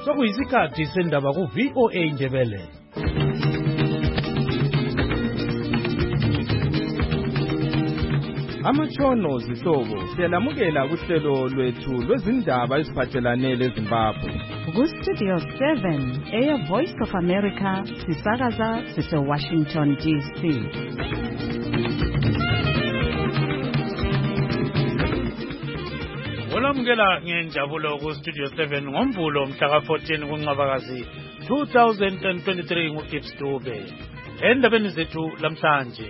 sokuyisikhathi sendaba ku VOA Ndebele. Amatshono zihlobo siyalamukela kuhlelo lwethu lwezindaba eziphathelane leZimbabwe. Ku-Studio 7 Air Voice of America sisakaza sise-Washington DC. Olamukela ngenjabulo ku-Studio 7 ngoMvulo mhla ka-14 kuNcwabakazi 2023 nguGibbs Dube. Endabeni zethu lamhlanje.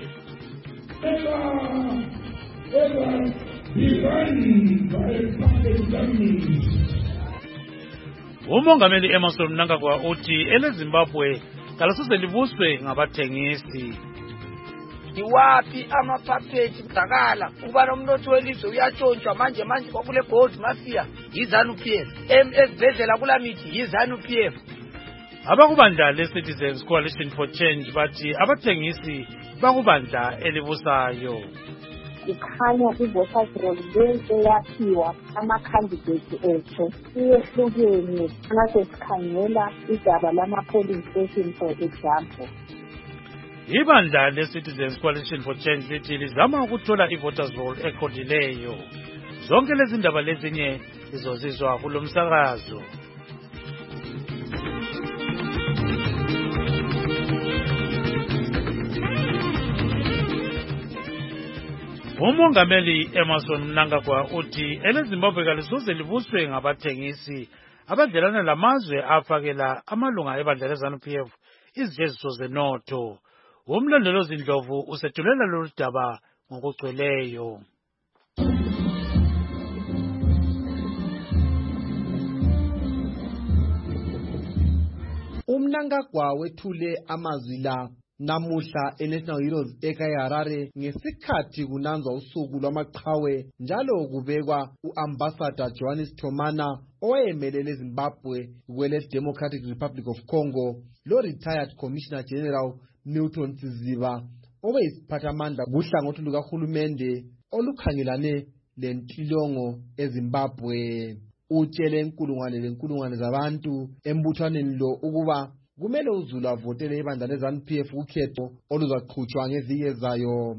Umongameli Emmerson Mnangagwa uthi eleZimbabwe kalisose libuswe ngabathengisi. Iwapi amaphakethi kudakala kuba nomnotho welizwe uyatshontshwa manje kwakule gold mafia yiZANU-PF, esibhedlela kulamithi yiZANU-PF. Abakubandla le-Citizens Coalition for Change bathi abathengisi bakubandla elibusayo. Ikhanya i-voters roll bese yakhiwa ama-candidates ethu iyehlukene ngase sikhangela igaba lama-polling station for example. Ibandla le-Citizens Coalition for Change lithi lizama ukuthola i-voters roll eqondileyo. Zonke lezi ndaba lezinye zizozizwa kulo msakazo. Umongameli Emmerson Mnangagwa uthi eleZimbabwe kalisoze libuswe ngabathengisi abadlelana lamazwe afakela amalunga ebandla leZANU-PF izijeziso zenotho. Umlondolozi Ndlovu usethulela lolu daba ngokugcweleyo. uMnangagwa wethule amazwi la namuhla eNational Heroes eKayaharare ngesikhathi kunanzwa usuku lwamaqhawe njalo kubekwa uAmbassador Johannes Thomana owayemelele eZimbabwe kwele Democratic Republic of Congo lo retired Commissioner General Milton Tsiziba obeyisiphathamandla kuhlangothi lukahulumende olukhangelane lentilongo eZimbabwe. Utshele inkulungwane zabantu embuthwaneni lo ukuba kumele uZulu avotele ibandla leZANU-PF ukhetho oluzaqhutshwa ngeviki ezayo.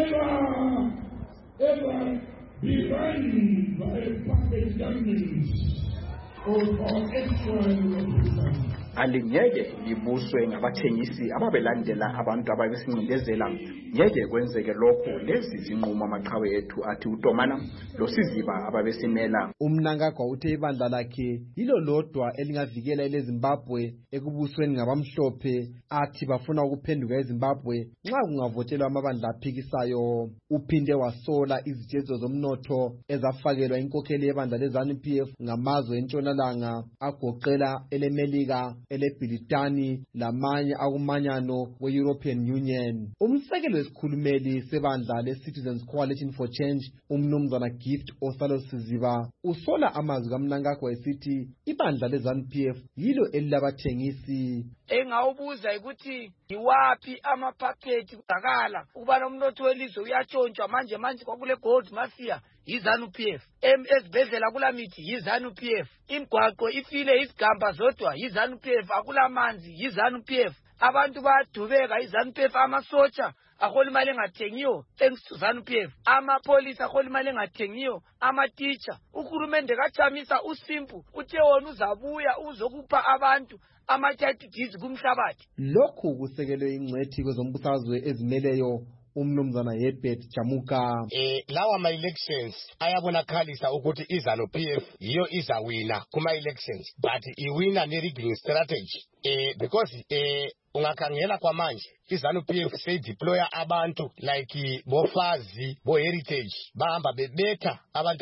Alingeke libuswe ngabathengisi ababelandela abantu ababesincindezela. Ngeke kwenzeke lokho lezi zinqumo amaqhawe ethu athi uTomana loSiziba ababesimela. uMnangagwa uthe ibandla lakhe yilo lodwa elingavikela eleZimbabwe ekubusweni ngabamhlophe athi bafuna ukuphenduka eZimbabwe nxa kungavotelwa amabandla aphikisayo. Uphinde wasola izijeziso zomnotho ezafakelwa inkokheli yebandla leZANU-PF ngamazwe entshonalanga agoqela eleMelika, eleBritani lamanye akumanyano we-European Union. Umsekeli wesikhulumeli sebandla le-Citizens Coalition for Change umnumzana Gift Osalo Siziba usola amazwi kaMnangagwa esithi ibandla leZANU-PF yilo elilabathengisi. Engawubuza ukuthi iwapi amaphakethi kudakala kuba nomnotho welizwe uyatshontshwa manje kwakule gold mafia yiZANU-PF, esibhedlela kulamithi yiZANU-PF, imigwaqo ifile izigamba zodwa yiZANU-PF, akulamanzi yiZANU-PF, abantu bayadubeka yiZANU-PF, amasotsha ahola imali engathengiyo thanks to ZANU-PF, amapolisi ahola imali engathengiyo, amatitsha. Uhulumende kachamisa uSimpu uthe wona uzabuya uzokupha abantu ama-30 kumhlabathi. Lokhu kusekelwe ingcethi kwezombusazwe ezimeleyo umnumzana Herbert Chamuka. Lawa ama-elections ayabonakalisa ukuthi iZANU-PF yiyo izawina kuma-elections but iwina ne-rigging strategy because ungakhangela kwamanje iZANU-PF seyideploya abantu like bofazi bo-heritage bahamba bebetha abantu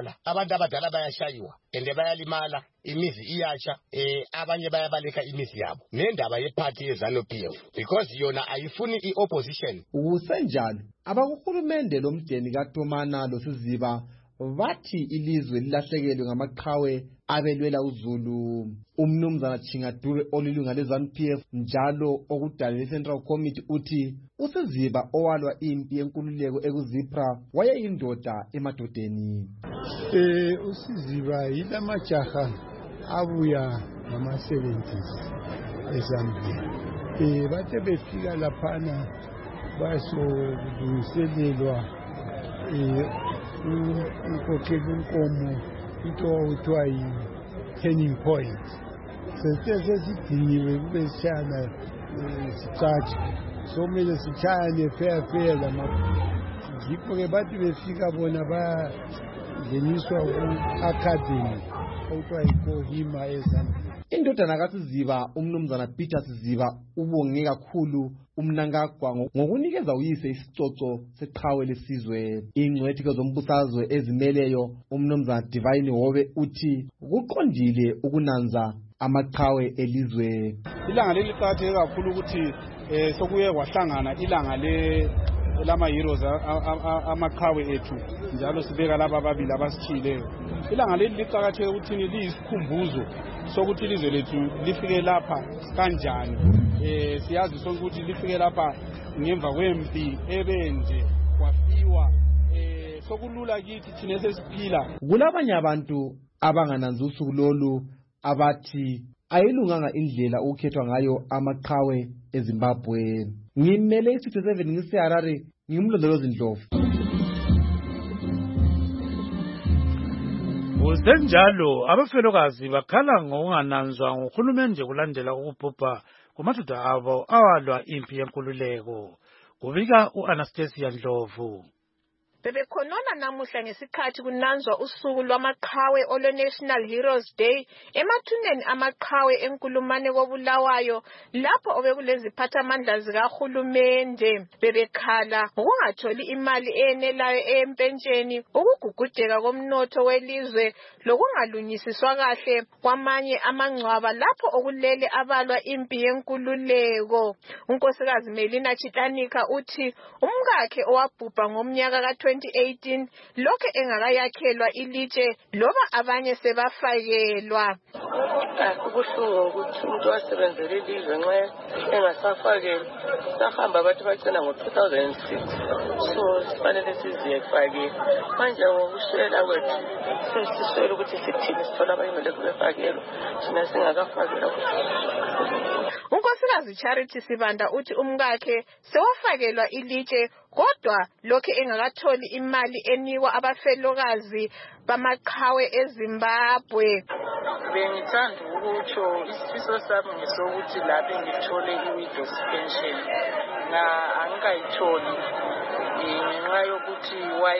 abadala bayashayiwa and bayalimala, imizi iyatsha, abanye bayabaleka imizi yabo nendaba yephathi yeZANU-PF because yona ayifuni i-opposition. Kusenjalo abakuhulumende lomdeni kaTomana loSiziba bathi ilizwe lilahlekelwe ngamaqhawe abelwela uZulu. Umnumzana Chingadube olilunga leZANU-PF njalo okudala iCentral Committee uthi uSiziba owalwa impi yenkululeko ekuZipra wayeyindoda emadodeni. uSiziba yilamajaha abuya ngama-70s eZambia. Bathe befika laphana basolungiselelwa ukukhokhela inkomo into okuthiwa yi-turning point. Sesidingiwe kube sishayana sicatshe, somele sitshayane fair yikho-ke bathi befika bona bangeniswa ku-academy okuthiwa yi-Kohima eZambia. Indodana kaSiziba umnumzana Peter Siziba ubonge kakhulu umnankagwa ngokunikeza uyise isicoco seqhawe lesizwe. Ingcwethiko zombusazwe ezimeleyo umnumzana Divine Hobe uthi kuqondile ukunanza amaqhawe elizwe. Ilanga leli liqakatheke kakhulu ukuthi sokuye kwahlangana ilanga lama-heroes amaqhawe ethu, njalo sibeka laba ababili abasitshiyileyo. Ilanga leli liqakatheke ukuthi liyisikhumbuzo sokuthi ilizwe lethu lifike lapha kanjani. Siyazi sonke ukuthi lifike lapha ngemva kwempi ebenje kwafiwa. Sokulula kithi thina esesiphila. Kulabanye abantu abangananzi usuku lolu abathi ayilunganga indlela ukukhethwa ngayo amaqhawe eZimbabwe. Ngimele i-67 ngisiHarare, ngimlondolozi Ndlovu. Kusenjalo abafelokazi bakhala ngokungananzwa nguhulumende kulandela ukubhubha kumadoda abo awalwa impi yenkululeko. Kubika u-Anastasia Ndlovu. Bebekhonona namuhla ngesikhathi kunanzwa usuku lwamaqhawe olo-National Heroes Day emathuneni amaqhawe enkulumane koBulawayo, lapho obekuleziphathamandla zikahulumende bebekhala ngokungatholi imali eyenelayo eyempentsheni, ukugugudeka komnotho welizwe lokungalunyisiswa kahle kwamanye amangcwaba lapho okulele abalwa impi yenkululeko. Unkosikazi Melina Chitanika uthi umkakhe owabhubha ngomnyaka ka-2018 lokho engakayakhelwa ilitshe loba abanye sebafakelwa. Kubuhlungu ukuthi umuntu wasebenzela ilizwe nxa engasafakelwa. Sahamba bathi bacina ngo-2006, so sifanele sizifakele. Manje ngokuswela kwethu sesiswele ukuthi sithini sithola abayimele kubefakelwa thina singakafakelwa. Unkosikazi Charity Sibanda uthi umkakhe sewafakelwa ilitshe kodwa lokho engakatholi imali enikwa abafelokazi bamaqhawe eZimbabwe. Bengithanda ukutsho isifiso sami ngesokuthi lapho ngithole i-widow's pension angikayitholi ngenxa yokuthi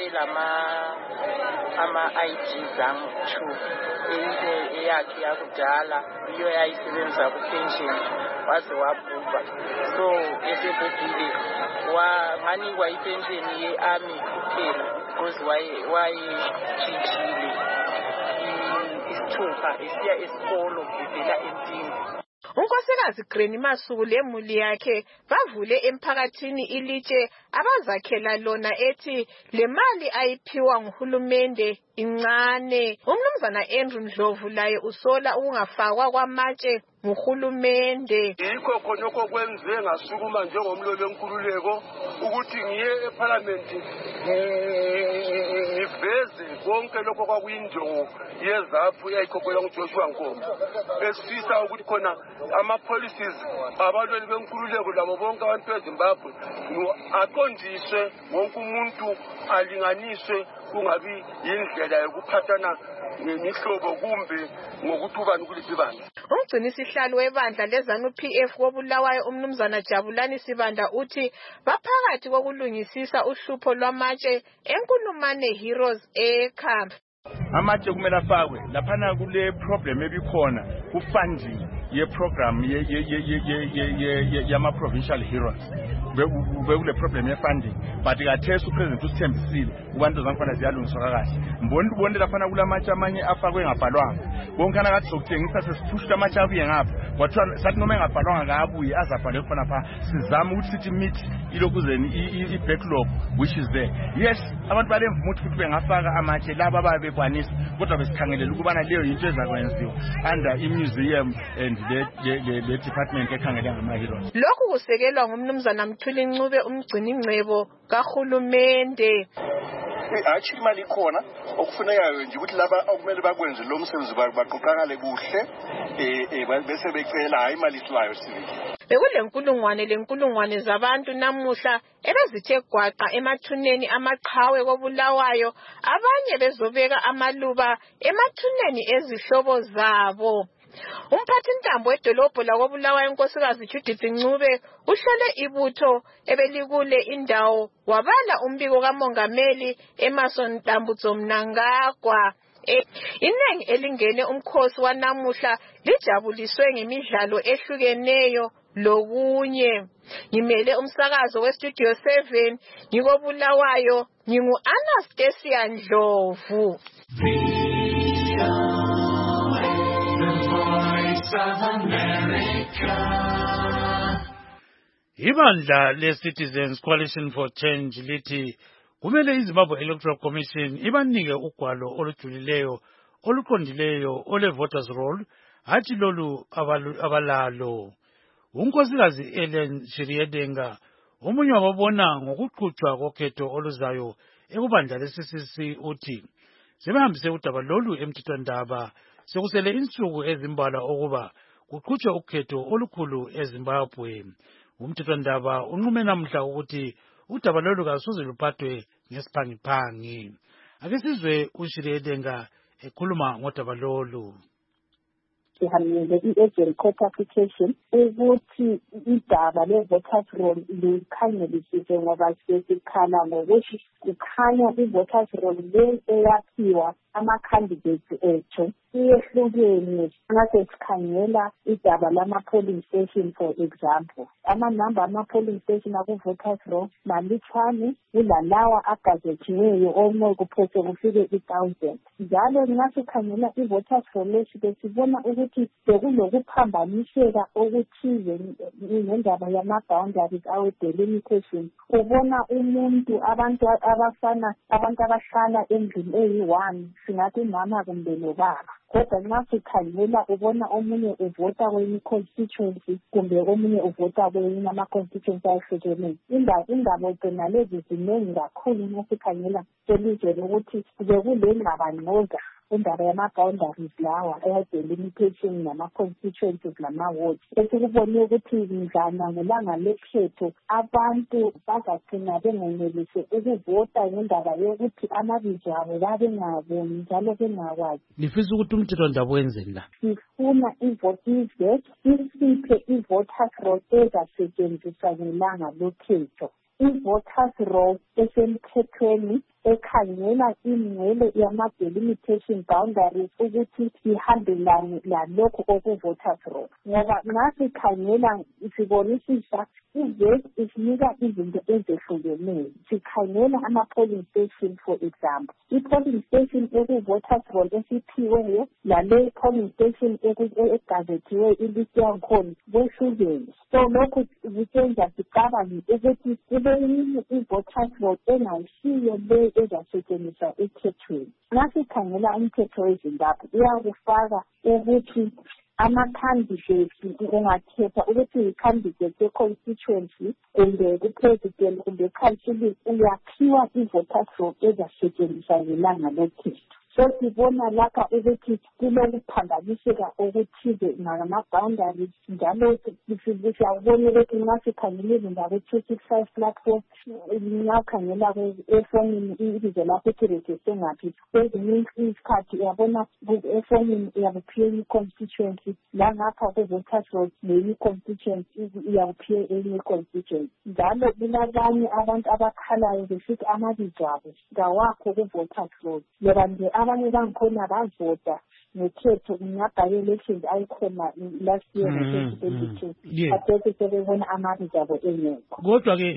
ama-ID zami eyakhe yakudala iyo yayisebenza ku-pension waze wabhubha, so esebhubhile nganikwa ipensheni ye-army kuphela because wayetshintshile isithupha esiya esikolo evela empini. Unkosikazi Granny Masuku lemuli yakhe bavule emphakathini ilitshe abazakhela lona ethi le mali ayiphiwa nguhulumende incane. Umnumzana Andrew Ndlovu laye usola ukungafakwa kwamatshe nguhulumende. Yikho khonokho kwenze ngasukuma njengomlolo wenkululeko ukuthi ngiye eParliament ngiveze konke lokho kwakuyinjongo yeZAPU eyayikhokhela nguJoshua Nkomo, esifisa ukuthi khona ama-policies abalweli benkululeko labo bonke abantu beZimbabwe aqondiswe, wonke umuntu alinganiswe, kungabi yindlela yokuphathana ngemihlobo kumbe ngokuthi ubani kuliphi ibandla. Umgcinisihlalo webandla leZANU-PF koBulawayo umnumzana Jabulani Sibanda uthi baphakathi kokulungisisa uhlupho lwamatshe enkulumane Heroes eCamp. Amatshe kumele afakwe laphana kule problem ebikhona ku-funding ye-program yama-provincial heroes. Bekule problem ye-funding, but kathesi uPresident usithembisile kubantu zakhona ziyalungiswa kahle. Mbona laphana kulamatshe amanye afakwe ngabhalwanga. Bonkana kathi sokuthengisa sesiphushula amatshe abuye ngapha. Kwathiwa sathi noma engabhalwanga akabuye azabhalwe khona pha. Sizama ukuthi sithi meet ilokuzeni i-backlog which is there. Yes, abantu balemvumo ukuthi bengafaka amatshe laba ababekwanisa, kodwa besikhangelela ukubana leyo into ezakwenziwa under i-museum and the department ekhangela ngama-heroes. Lokhu kusekelwa ngumnumzana Mthuli Ncube umgcini ngcebo kahulumende. Actually imali ikhona okufunekayo nje ukuthi laba okumele bakwenze lo msebenzi baqoqakale kuhle bese becela hayi imali isilayo sivile. Bekulenkulungwane zabantu namuhla ebezithe gwaqa emathuneni amaqhawe koBulawayo, abanye bezobeka amaluba emathuneni ezihlobo zabo. Umphathintambo wedolobho lakoBulawayo unkosikazi Judith Ncube uhlole ibutho ebelikule indawo wabala umbiko kamongameli Emmerson Dambudzo Mnangagwa. Inengi elingene umkhosi wanamuhla lijabuliswe ngemidlalo ehlukeneyo lokunye. Ngimele umsakazo weStudio 7 ngikoBulawayo, ngingu-Anastasia Ndlovu. Ibandla le-Citizens Coalition for Change lithi kumele iZimbabwe Electoral Commission ibanike ugwalo olujulileyo oluqondileyo ole-voters roll, hathi lolu abalalo. Unkosikazi Ellen Shiriedenga omunye wababona ngokuqhutshwa kokhetho oluzayo ekubandla le-CCC uthi sebehambise udaba lolu emthethwandaba sekusele insuku ezimbalwa ukuba kuqhutshwe ukhetho olukhulu eZimbabwe. Umthethwandaba unqume namhla ukuthi udaba lolu kasoze luphathwe ngesiphangiphangi. Ake sizwe uShiriedenga ekhuluma ngodaba lolu. Sihambile i-agent court application ukuthi idaba le-voters roll likhangelisise ngoba sesikhala ngokuthi kukhanya i-voters roll le eyakhiwa ama-candidates ethu iyehlukene. Ngase sikhangela idaba lama-polling station for example, amanamba ama-polling station aku-voters roll malutshwane kulalawa agazethiweyo omwe kuphose kufike 1,000. Njalo ngasikhangela i-voters roll lethu besibona ukuthi bekulokuphambaniseka okuthize ngendaba yama-boundaries awe-delimitation. Ubona umuntu abantu abahlala endlini eyi-1, singathi mama kumbe nobaba, kodwa nxa sikhangela ubona omunye uvota kwenye constituency kumbe omunye uvota kwenye ama-constituency ayehlukeneyo. Indaba gcina lezi zinengi kakhulu nxa sikhangela selizweni ukuthi bekulengxabanoza indaba yama-boundaries lawa aya-delimitation nama-constituencies nama-wards. Esikubone ukuthi mdlana ngelanga lekhetho abantu bazagcina bengenelise ukuvota ngendaba yokuthi amabizo abo babengaboni njalo bengakwazi. Lifisa ukuthi umthethwandaba wenzeni la? Sifuna ivotizwe isiphe i-voters roll ezasetshenziswa ngelanga lekhetho. I-voters roll esemthethweni ekhangela ingcele yama-delimitation boundaries ukuthi ihambelane lalokho oku-voters roll. Ngoba ngasikhangela sibonisisa i-VAT isinika izinto ezehlukeneyo. Sikhangela ama-polling station for example, i-polling station eku-voters roll esiphiweyo lale polling station egazethiweyo iliste yakhona kwehlukene. So lokhu kusenza sicabange ukuthi kube yinye i-voters roll engayisiyo le ezasetshenziswa ekhethweni. Ngasikhangela umthetho weZimbabwe uyakufaka ukuthi ama-candidates ungakhetha ukuthi i-candidate ye-constituency kumbe ku-president kumbe council uyakhiwa i-voters roll ezasetshenziswa ngelanga lekhetho. So sibona lapha ukuthi kulokuphambaniseka okuthize ngama-boundaries, njalo siyabona ukuthi nxa sikhangela izindaba ku-265 platform, nxa ukhangela efonini ibizo lakho ukuthi register ngaphi, kwezinye isikhathi uyabona efonini uyakuphiwe i-constituency, langapha ku-voters roll nenye i-constituency uyakuphiwe enye i-constituency. Njalo kulabanye abantu abakhalayo besithi amabizo abo ngawakho ku-voters roll, ngoba nje abanye bangikhona bavota ngekhetho ngaba-elections ayikhona last year ngo-2022, kathesi sebebona amabizo abo engekho. Kodwa-ke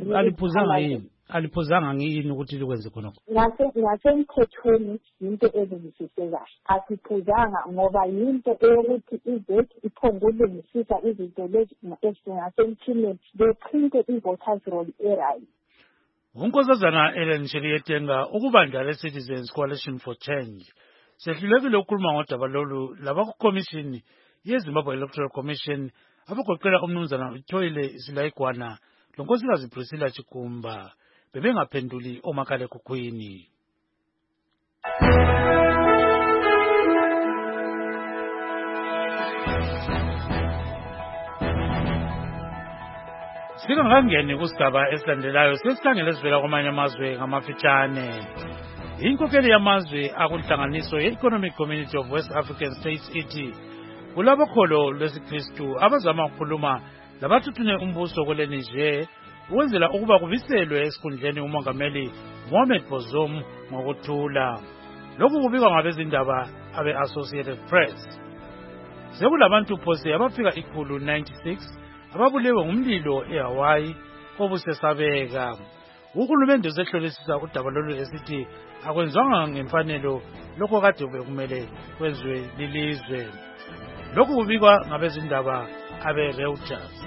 aliphuzanga yini ukuthi likwenze khonokho? Ngasemthethweni yinto elungisise kahle, asiphuzanga ngoba yinto eyokuthi i-VAT iphongulungisisa izinto lezi ezingasemthileni bephinte i-voters roll e-right. Unkosazana Ellen Shiriedenga ukubandla le-Citizens Coalition for Change sehlulekile ukukhuluma ngodaba lolu labakuCommission yeZimbabwe Electoral Commission abagoqela umnumzana uThoyile Silaigwana lonkosikazi Priscilla Chikumba. bebengaphenduli omakhalekhukhwini. Singakangeni kusigaba esilandelayo sesikhangele esivela kwamanye amazwe ngamafitshane. Inkokheli yamazwe akunhlanganiso ye-Economic Community of West African States ithi kulabokholo lwesikristu abazama ukukhuluma labathuthune umbuso kwele Niger ukwenzela ukuba kubiselwe esikhundleni umongameli Mohamed Bazoum ngokuthula. Lokhu kubikwa ngabezindaba abe-Associated Press. Sekulabantu phose abafika 196 ababulewe ngumlilo eHawaii obusesabeka. Uhulumende uzehlolisisa udaba lolu esithi akwenzwanga ngemfanelo lokho kade bekumele kwenziwe lilizwe. Lokhu kubikwa ngabezindaba abe-Reuters.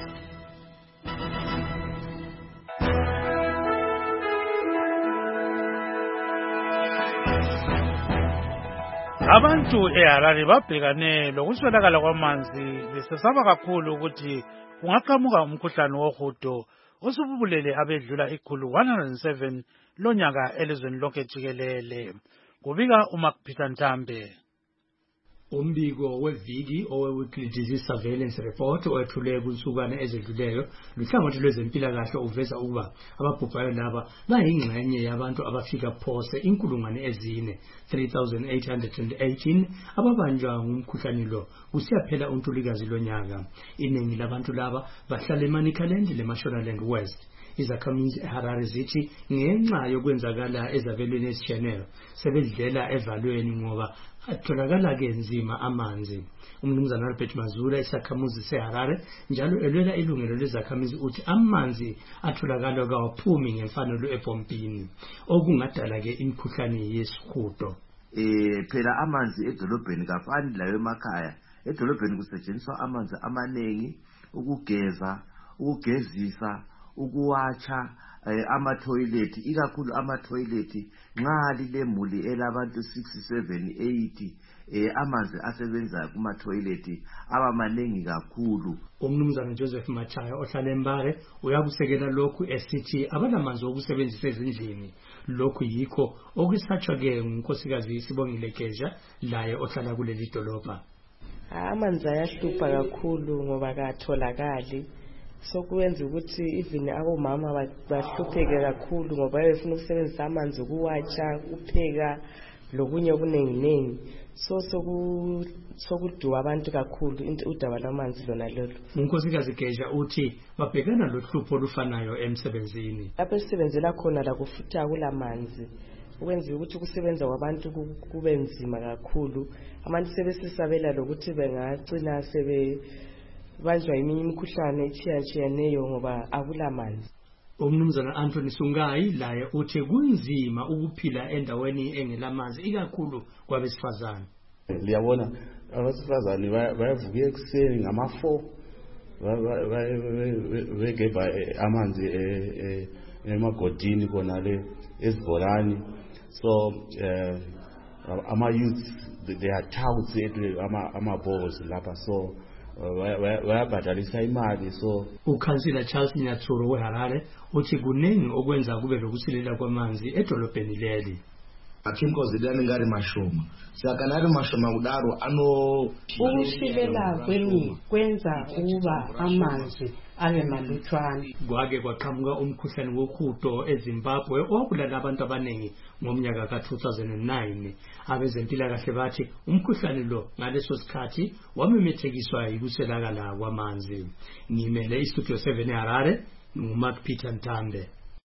Abantu eHarare babhekane lokuswelakala kwamanzi besesaba kakhulu ukuthi kungaqhamuka umkhuhlane wohudo osububulele abedlula 107 lonyaka elizweni lonke jikelele. Kubika uMakPeter Ntambe. Umbiko weviki owe-Weekly Disease Surveillance Report owethulwe kunsukwana ezedluleyo luhlangothi lwezempilakahle uveza ukuba ababhubhayo laba bayingxenye yabantu abafika phose 4,818 ababanjwa ngumkhuhlane lo kusiyaphela uNtulikazi lonyaka. Iningi labantu laba bahlala eManicaland leMashonaland West. Izakhamizi eHarare zithi ngenxa yokwenzakala ezabelweni ezitshiyeneyo sebedlela evalweni ngoba atholakala ke nzima amanzi. Umnumzana Albert Mazula isakhamuzi seHarare njalo elwela ilungelo lezakhamizi uthi amanzi atholakala kawaphumi ngemfanelo epompini okungadala ke imikhuhlane yesihudo. Phela amanzi edolobheni kafani layo emakhaya. Edolobheni kusetshenziswa amanzi amanengi ukugeza, ukugezisa, ukuwacha, ama-toilet, ikakhulu ama-toilet nxa lilemuli elabantu 6, 7, 8 amanzi asebenza kuma-toilet aba maningi kakhulu. Umnumzana Joseph Machaya ohlala eMbare uyakusekela lokhu esithi abanamanzi okusebenzisa ezindlini. Lokhu yikho okusatshwa ke ngunkosikazi Sibongile Geja laye ohlala kuleli dolobha. Amanzi ayahlupha kakhulu ngoba katholakali. Sokwenza ukuthi even abomama bahlupheke kakhulu ngoba befuna ukusebenzisa amanzi ukuwatsha, ukupheka lokunye okunenginengi. Sokuduwa abantu kakhulu udaba lwamanzi lona lolo. Unkosikazi Geja uthi babhekana lohlupho olufanayo emsebenzini. Lapho sisebenzela khona la kufutha kulamanzi. Ukwenza ukuthi ukusebenza kwabantu kube nzima kakhulu. Abantu sebesisabela lokuthi bengagcina banjwa iminye imikhuhlane etshiyatshiyeneyo ngoba akulamanzi. Umnumzana Anthony Sungai laye uthi kunzima ukuphila endaweni engelamanzi ikakhulu kwabesifazane. Liyabona abesifazane bayavuka ekuseni ngama-4 begebha amanzi emagodini khonale ezibholani. So ama-youths they are touts ama-balls lapha so bayabhadalisa imali. So uKhansila Charles Nyatsuro weHarare uthi kuningi okwenza kube lokusilela kwamanzi edolobheni leli. Akinkozidani ngari mashoma sakanari mashoma kudaro ukusilela kwenza ukuba amanzi abe malutshwana. Kwake kwaqhamuka umkhuhlane wohudo eZimbabwe owabulala abantu abaningi ngomnyaka ka-2009. Abezempilakahle bathi umkhuhlane lo ngaleso sikhathi wamemethekiswa yikuswelakala kwamanzi. Ngimele iStudio 7 eHarare nguMakPeter Ntambe.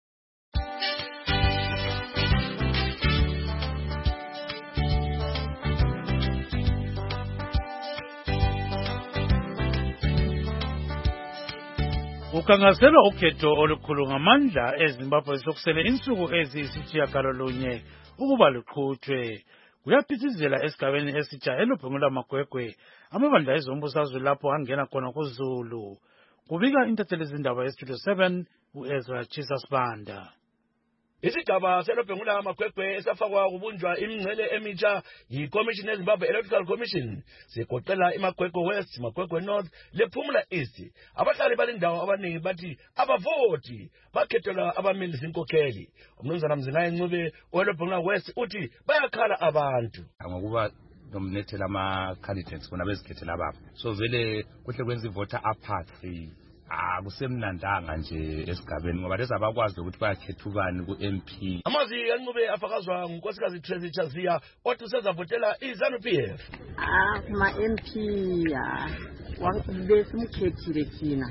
Ukhangaselwa ukhetho olukhulu ngamandla eZimbabwe sokusele insuku eziyisitshiyagalolunye ukuba luqhutshwe. Kuyaphithizela esigabeni esitsha elobhengula magwegwe amabandla ezombusazwe lapho angena khona kuZulu. Kubika intatheli zindaba yeStudio 7 uEzra Chisasbanda. Isigaba selobhengula amakwekwe esafakwa kubunjwa imingcele emitsha yiCommission yeZimbabwe Electoral Commission sigoqela iMakwekwe West, Makwekwe North lePhumula East. Abahlali balindawo abaningi bathi abavoti bakhethelwa abameli zinkokheli. Umnumzana Mzingaye Ncube olobhengula West uthi bayakhala abantu ngokuba nomnethela ama-candidates bona bezikhethela ababo. So vele kuhle kwenza ivota apathy akusemnandanga nje esigabeni ngoba lezi abakwazi ukuthi bayakhetha ubani ku-MP. Amazwi kaNcube afakazwa ngunkosikazi Tracy Chaziya othi usezavotela iZANU-PF. Ma-MP besimkhethile thina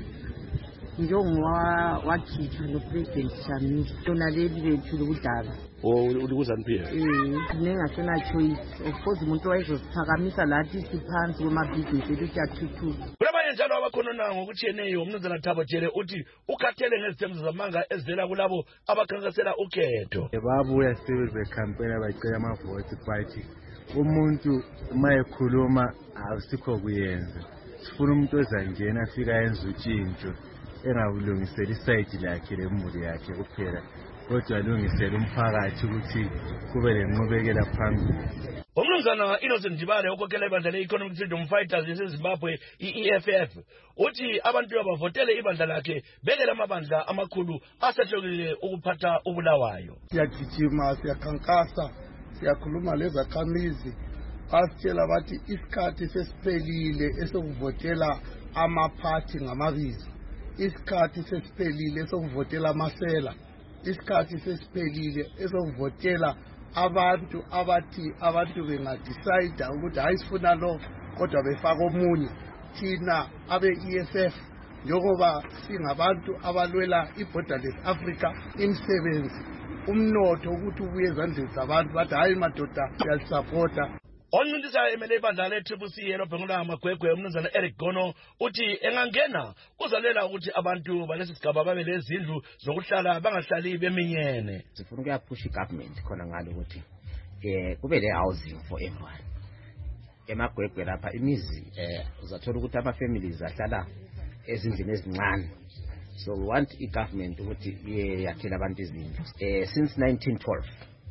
njengoba wakhithwa noPresident Shamisa lona leli lethu lokudala. UZANU-PF Nengasona choice. Of course umuntu wayezosiphakamisa lathi siphansi kwamabhizinisi ethu athuthuka. Kulabanye njalo abakhonona ngokutshiyeneyo umnumzana Thabo Tshele uthi ukhathele ngezithembiso zamanga ezivela kulabo abakhankasela ukhetho. Babuya sebezekhampena bacela amavoti but umuntu mayekhuluma asikho kuyenza. Sifuna umuntu ozangena afika yenza utshintsho engawulungisela isayidi lakhe lemuli yakhe kuphela kodwa alungisele umphakathi ukuthi kube lenqubekela phambili. Umnumzana Innocent Dibale okhokhela ibandla le-Economic Freedom Fighters yaseZimbabwe i-EFF uthi abantu abavotele ibandla lakhe bekele amabandla amakhulu asehlokile ukuphatha uBulawayo. Siyagijima, siyakhankasa, siyakhuluma lezakhamizi basitshela bathi isikhathi sesiphelile esokuvotela amaphathi ngamabizo, isikhathi sesiphelile esokuvotela amasela, isikhathi sesiphelile esokuvotela abantu abathi abantu bengadecide ukuthi hayi sifuna lo kodwa befaka omunye. Thina abe-EFF njengoba singabantu abalwela i-Borderless Africa, imisebenzi, umnotho ukuthi ubuye ezandleni zabantu bathi hayi madoda siyalisapota. Oncintisayo emele ibandla le-TCC elobhengula amakwekwe umnumzana Eric Gono uthi engangena uzalela ukuthi abantu balesi sigaba babe lezindlu zokuhlala bangahlali beminyene. Sifuna ukuyaphusha igovernment khona ngalo ukuthi kube le housing for everyone. Emagwegwe lapha imizi uzathola ukuthi ama-families ahlala ezindlini ezincane. So we want i-government ukuthi yakhela abantu izindlu. Since 1912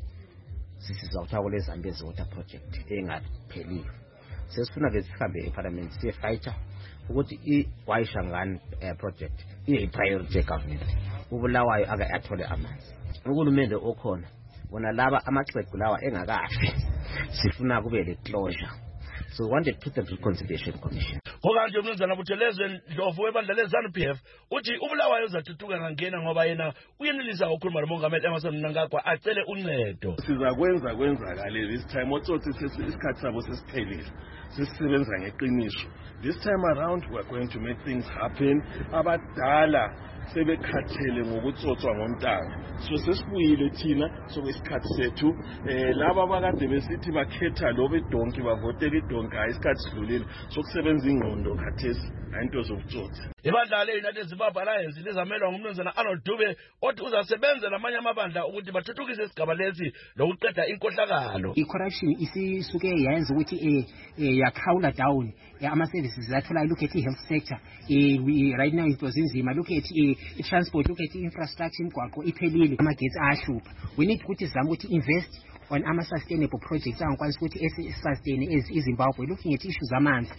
sisizawutha kule Zambezi Water Project engapheliyo. Sesifuna ke sihambe eParliament siye fighter ukuthi iWaishangani project iyipriority government. uBulawayo ake athole amanzi. Uhulumende okhona bona laba amaxhegu lawa engakafi sifuna kube le closure. So we wanted to put them to Reconciliation Commission. Kokanje umnumzana Buthelezwe Ndlovu webandla leZANU-PF uthi uBulawayo uzathuthuka ngangena ngoba yena uyenelisa ukukhuluma noMongameli Emmerson Mnangagwa acele uncedo. Kwenzakale this time otsotsi isikhathi sabo sesiphelile. Sisisebenza ngeqiniso. This time around we are going to make things happen. Abadala sebekhathele ngokutsotswa ngontanga. So sesibuyile thina sokwesikhathi sethu laba abakade besithi bakhetha lo bedonki bavotela idonki isikhathi sidlulile sokusebenza ingqondo khathesi ayinto zokutsotsa. Ibandla le-United Zimbabwe Alliance lizamelwa ngumnumzana Arnold Dube othi uzasebenza namanye amabandla ukuthi bathuthukise isigaba lesi lokuqeda inkohlakalo. I-corruption isisuke yayenza ukuthi yakhawula down ama-services athola. Look at i-health sector right now into zinzima. Look at i-transport, look at i-infrastructure, imigwaqo iphelile, amagetsi ayahlupha. We need ukuthi sizame ukuthi invest on ama-sustainable projects angakwanisa ukuthi sustain eZimbabwe. Looking at issues zamanzi,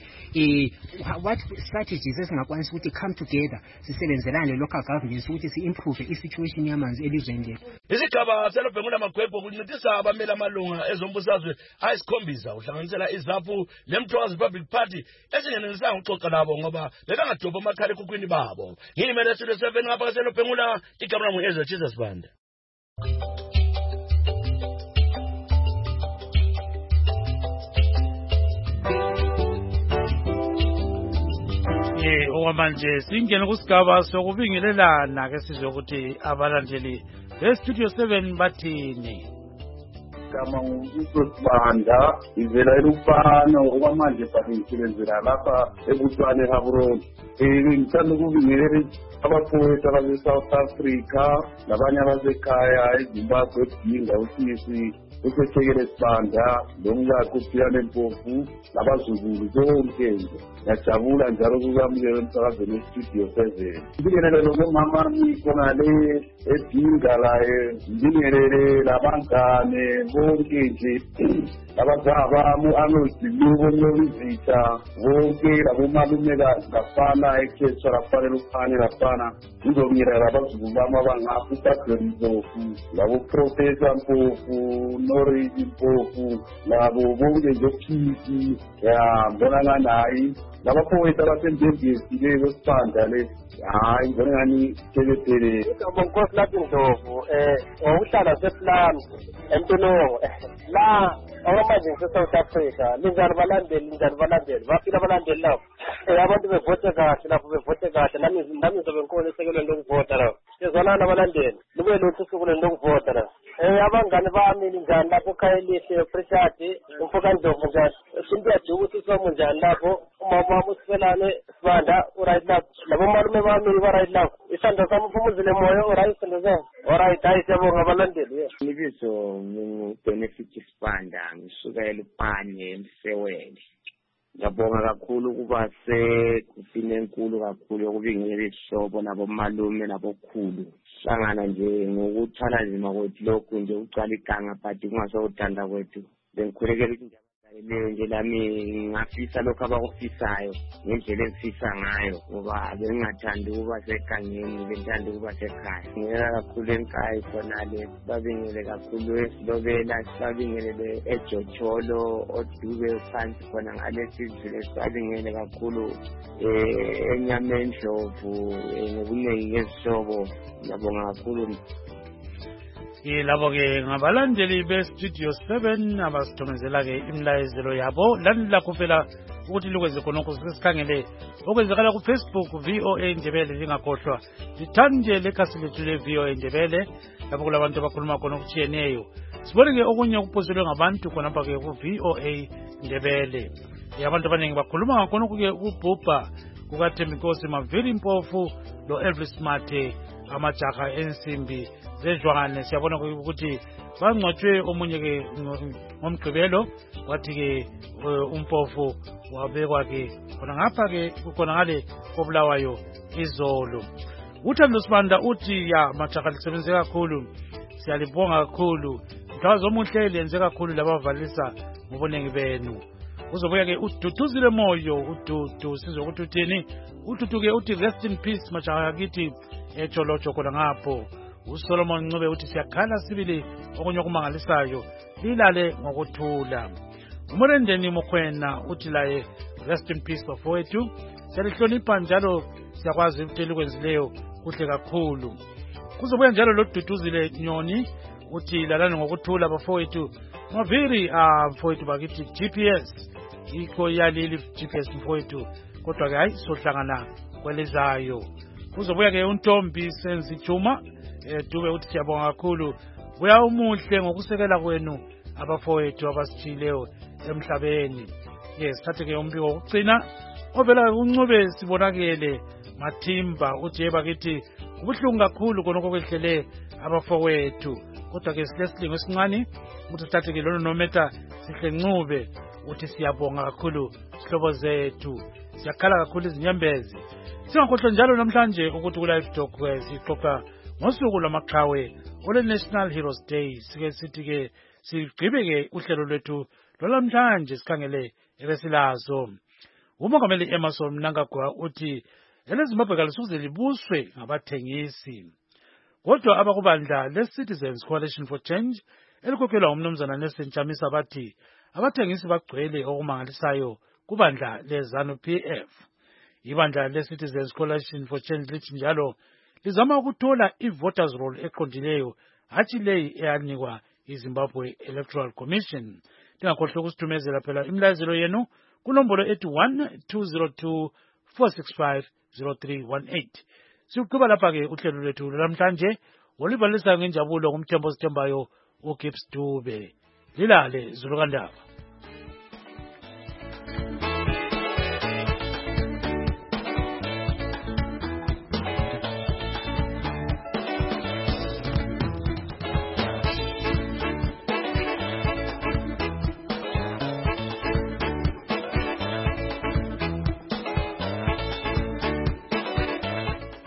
what strategies ezingakwanisa ukuthi come together sisebenzelane local governments ukuthi si-improve i-situation yamanzi elizweni lethu. Isigaba selobhengula amakwekwe kuncintisa abameli amalunga ezombusazwe ayisikhombisa uhlanganisela iZAPU leMthwazi Republic Party ezingenelisanga ukuxoxa nabo ngoba bebangadobha amakhala ekhukhwini babo. Ngiyimele Studio 7 ngapha selobhengula igama ngu Ezra Jesus Banda. Okwamanje singene kusigaba sokubingelelana ke sizwe ukuthi abalandeli beStudio 7 bathini. Kama ngizosibanda ivela elufana okwamanje basebenzela lapha ebuthwane Gaborone. Ngithanda ukubingelela abafowethu abase South Africa nabanye abasekhaya eZimbabwe edinga usizo usesekele sibanda nomkakhe uphilane mpofu labazukulu zonke nje ngiyajabula njalo kukamukela emsakazweni westudio 7 ngibingelele nomama khonale edinga laye ngibingelele labangane bonke nje labazabami anozilibo nyolizitha bonke labomalumekazi lafana ekhethwa lafanele ukhane lafana ngizobingelela abazukulu bami abangapha usadweni mpofu laboprofesa mpofu noriji mpofu labo bonke nje okhisi ya ngibona nganayi labafowethu abasembembezile kwesibanda le hayi ngibona ngani telepele Nkosi lapho Ndlovu ukuhlala sePlum eMtolongo la awamanje ngiseSouth Africa linjani balandeli bafika abalandeli lapho abantu bevote kahle lapho bevote kahle nami ngizobe ngikhona esekelweni lokuvota lapho sizolana abalandeli libe lutho usuku lokuvota lapho abangane bami njani lapho Khayelihle Prechard umfoka Ndlovu njani sindiyathi ukuthi somo njani lapho umama usifelane sibanda uright lapho labo malume bami ba-right lapho isandla sami uphumuzile moya uright sandla alright hayi siyabonga abalandeli ibizo ngingu-Benefit Sibanda ngisuka eLupane eMsewele. Ngiyabonga kakhulu ukuba sekufine enkulu kakhulu yokubingelela isihlobo nabomalume nabokhulu hlangana nje ngokuthwala nzima kwethu lokhu nje ucala iganga but kungasowuthanda kwethu bengikhulekela ukuthi leyo nje lami ngafisa lokho abakufisayo ngendlela engifisa ngayo ngoba bengingathandi ukuba segangeni bengithanda ukuba sekhaya ngiyela kakhulu enkayi khonale babingele kakhulu esilobela babingelele eJocholo odube phansi khona ngalesizwe babingele kakhulu eNyamendlovu ngobuningi ngezihlobo ngiyabonga kakhulu labo ke ngabalandeli bestudio 7 abasithomezela ke imlayezelo yabo landela kuphela ukuthi likwenze khonokho sesikhangele okwenzakala kuFacebook VOA Ndebele lingakhohlwa lithande lekhasi lethu leVOA Ndebele lapho kulabantu abakhuluma khona okutshiyeneyo sibone ke okunye okuphoselwe ngabantu khonapha ke kuVOA Ndebele abantu abaningi bakhuluma ngakhona ke ukubhubha kukaThembinkosi Mavili Mpofu lo Elvis Mathe amajaha ensimbi zedlwane siyabona ukuthi bangcwatshwe omunye ke ngomgqibelo wathi ke umpofu wabekwa ke khona ngapha ke khona ngale kobulawayo izolo uThando Sibanda uthi ya majaha lisebenze kakhulu siyalibonga kakhulu mthazo omuhle lenze kakhulu labavalisa ngobunengi benu uzobuya ke ududuzile moyo ududu sizokuthi uthini ududu ke uthi rest in peace majaha akithi eJolojo khona ngapho uSolomon Ncube uthi siyakhala sibili okunye okumangalisayo lilale ngokuthula umurendeni mokhwena uthi laye rest in peace bafowethu siyalihlonipha njalo siyakwazi ukuthi likwenzileyo kuhle kakhulu kuzobuya njalo loduduzile nyoni uthi lalane ngokuthula bafowethu Maviri mfowethu bakithi GPS ikho yaleli GPS mfowethu kodwa ke hayi sohlangana kwelezayo kuzobuya ke uNtombi Senzi Juma dube uthi siyabonga kakhulu buya umuhle ngokusekela kwenu abafowethu abasithileyo emhlabeni sithathe ke umbiko wokucina ovela uNcube sibonakele Mathimba uthi bakithi ubuhlungu kakhulu konke okwehlele abafowethu kodwa ke silesilingo esincane ukuthi sithathe ke lona nometa sihle Ncube uthi siyabonga kakhulu sihlobo zethu siyakhala kakhulu izinyembezi singakhohlwa njalo namhlanje ukuthi ku-Live Talk sixoxa ngosuku lwamaqhawe ole-National Heroes Day sike sithi ke sigqibe ke uhlelo lwethu lwalamhlanje sikhangele ebesilazo umongameli Emmerson Mnangagwa uthi eleZimbabwe kalisuze libuswe ngabathengisi kodwa abakubandla le-Citizens Coalition for Change elikhokhelwa umnumzana Nelson Chamisa bathi abathengisi bagcwele okumangalisayo kubandla le-ZANU-PF ibandla le-Citizens Coalition for Change lithi njalo lizama ukuthola i-voters roll eqondileyo hatshi leyi eyanikwa iZimbabwe Electoral Commission lingakhohlwa ukusithumezela phela imlayezelo yenu kunombolo ethi 1202465031 siqhuba lapha ke uhlelo lwethu namhlanje olibalisayo ngenjabulo ngumthembo sithembayo uGibbs Dube lilale Zulukandaba.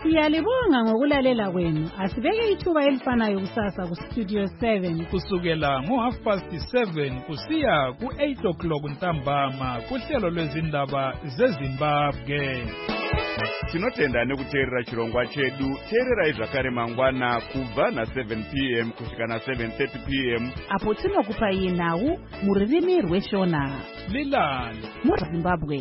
Siyalibonga ngokulalela kwenu. Asibeke ithuba elifanayo kusasa kuStudio 7 kusukela ngo7:30 kusiya ku8 ntambama kuhlelo lwezindaba zeZimbabwe. Tinotenda nekuteerera chirongwa chedu. Teerera zvakare mangwana kubva na7 p.m. kusvika na7:30 p.m. apo tinokupai nhau muririmi rweshona Lilani muZimbabwe.